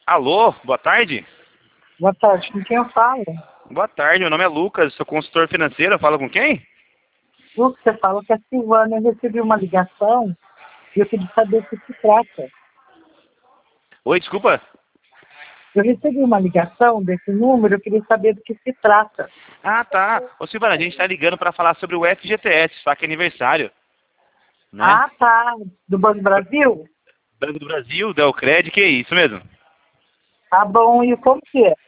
Alô, boa tarde. Boa tarde, com quem eu falo? Boa tarde, meu nome é Lucas, sou consultor financeiro, fala com quem? Lucas, você fala que é Silvana, eu recebi uma ligação e eu queria saber o que se trata. Oi, desculpa. Eu recebi uma ligação desse número, eu queria saber do que se trata. Ah, tá. Ô Silvana, a gente tá ligando pra falar sobre o FGTS, só que é aniversário, né? Ah, tá. Do Banco do Brasil? Banco do Brasil, Delcred, que é isso mesmo? Tá bom, e como que é?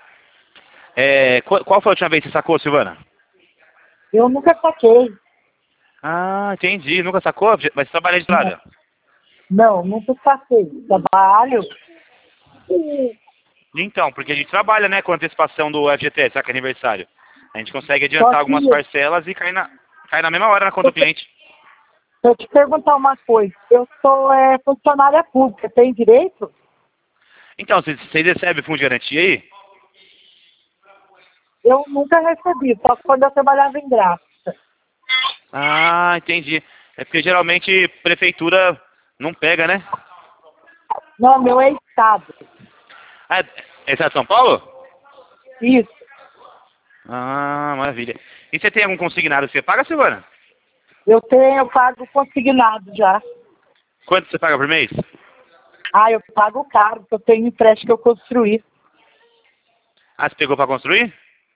Qual foi a última vez que você sacou, Silvana? Eu nunca saquei. Ah, entendi. Nunca sacou? Mas você trabalha de Não, estrada? não, nunca saquei. Trabalho? Então, porque a gente trabalha, né, com antecipação do FGTS, só que é aniversário. A gente consegue Só adiantar que, algumas parcelas e cai na mesma hora na conta do cliente. deixa eu te perguntar uma coisa. Eu sou funcionária pública, tem direito? Então, vocês recebem fundo de garantia aí? Eu nunca recebi, só quando eu trabalhava em gráfica. Ah, entendi. É porque geralmente prefeitura não pega, né? Não, meu é estado. Ah, é Estado de São Paulo? Isso. Ah, maravilha. E você tem algum consignado que você paga, Silvana? Eu pago consignado já. Quanto você paga por mês? Ah, eu pago caro, porque eu tenho empréstimo que eu construí. Ah, você pegou para construir?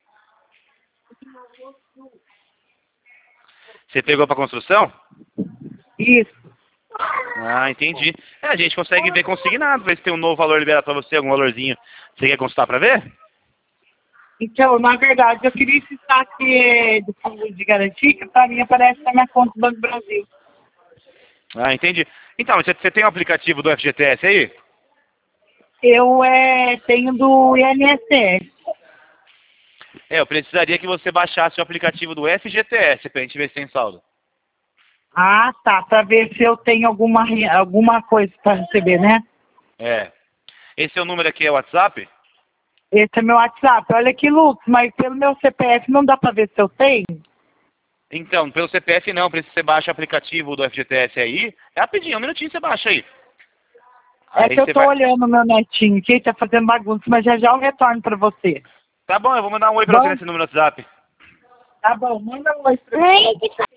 Você pegou para construção? Isso. Ah, entendi. A gente consegue ver consignado, ver se tem um novo valor liberado para você, algum valorzinho. Você quer consultar para ver? Então, na verdade, eu queria esse saque do fundo de garantia, que para mim aparece na minha conta do Banco do Brasil. Ah, entendi. Então, você tem o aplicativo do FGTS aí? Eu tenho do INSS. Eu precisaria que você baixasse o aplicativo do FGTS pra gente ver se tem saldo. Ah, tá, para ver se eu tenho alguma coisa para receber, né? É. Esse é o número aqui, é o WhatsApp? Esse é meu WhatsApp. Olha aqui, Lucas, mas pelo meu CPF não dá para ver se eu tenho? Então, pelo CPF não, precisa que você baixe o aplicativo do FGTS aí. É rapidinho, um minutinho você baixa aí. É Aí que eu você tô vai... olhando meu netinho aqui, tá fazendo bagunça, mas já já eu retorno para você. Tá bom, eu vou mandar um oi pra você Bom, nesse número no WhatsApp. tá bom, manda um oi pra mim.